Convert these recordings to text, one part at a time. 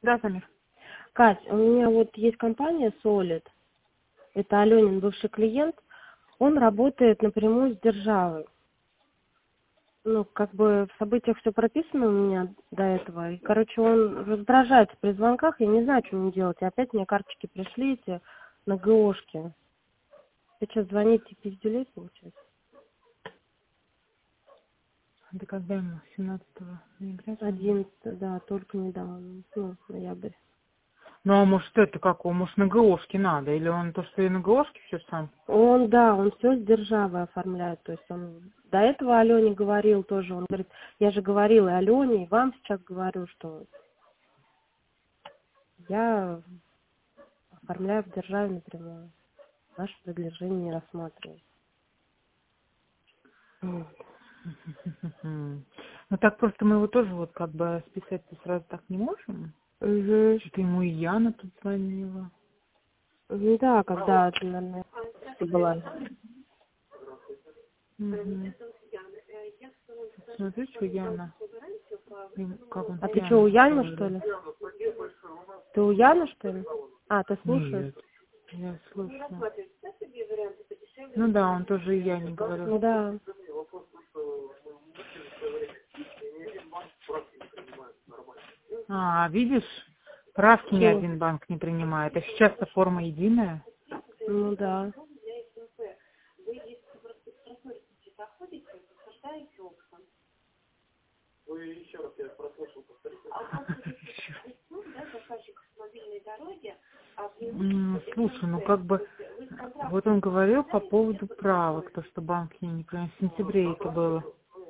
Да, Самир. Кать, у меня вот есть компания Solid. Это Аленин бывший клиент. Он работает напрямую с державой. Ну, как бы в событиях все прописано у меня до этого. И, короче, он раздражается при звонках, я не знаю, что мне делать. И опять мне карточки пришли эти на ГОшки. Ты что, звоните пиздюлей, получается? Это когда ему? 17 ноября? 11, да, только недавно. Ну, ноябрь. Ну, а может это какого? Может на ГОшке надо? Или он то, что и на ГОшке все сам? Он все с державой оформляет. То есть он до этого Алене говорил тоже. Он говорит, я же говорила и Алене, и вам сейчас говорю, что я оформляю в державе напрямую. Ваше предложение не рассматриваю. Ну так просто мы его тоже вот как бы списать-то сразу так не можем. Угу. Что-то ему и Яна тут звонила. Ну да, когда это, наверное, ты была. Угу. Смотри, что Яна. Как он А с ты что, у Яной Яны, что разговаривает. ли? Ты у Яны, что ли? А, ты слушаешь? Нет, я слушаю. Ну да, он тоже и Яне говорил. Да. А, видишь, правки ни Что? один банк не принимает. А сейчас-то форма единая. Ну да. Слушай, ну как бы, вот он говорил по поводу правок, то, что банк не принимает. В сентябре это было.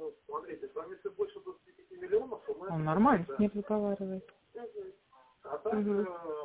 Он нормально с ней разговаривает. Угу.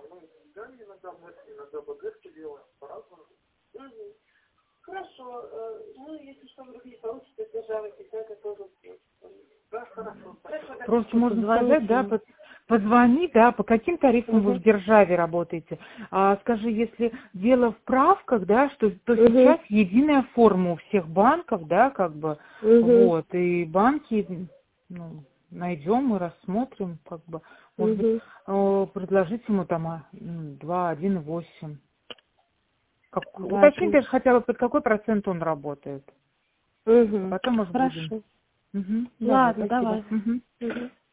Просто можно Позвоните сказать, да, ему. позвони, да, по каким тарифам вы Угу. в державе работаете. А скажи, если дело в правках, да, что то Угу. сейчас единая форма у всех банков, да, как бы, Угу. вот, и банки, ну, найдем и рассмотрим, как бы, может быть, Угу. предложить ему там 2,1,8. Да, Уточните отлично. хотя бы, под какой процент он работает. А Угу. потом, может, будем. Хорошо. Угу. Давай, Ладно, спасибо. давай. Угу. Угу.